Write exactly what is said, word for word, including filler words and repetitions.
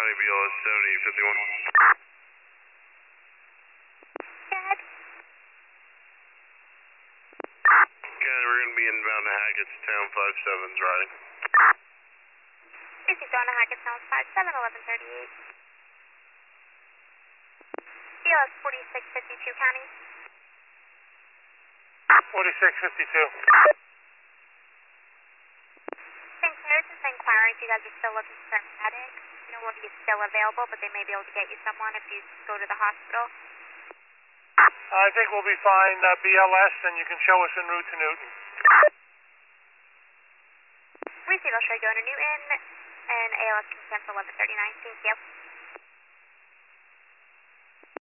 County, B L S seventy fifty-one. Good. County, we're going to be inbound to Hackett's Town five seven's riding. Received on Hackett's Town five seven, eleven thirty-eight. B L S forty-six fifty-two County. forty-six fifty-two. Saint Clair, just inquiring if you guys are still looking for a medic. No one is still available, but they may be able to get you someone if you go to the hospital. I think we'll be fine. Uh, B L S, and you can show us en route to Newton. Receive, I'll show you going to Newton, and A L S consent eleven thirty-nine. Thank you.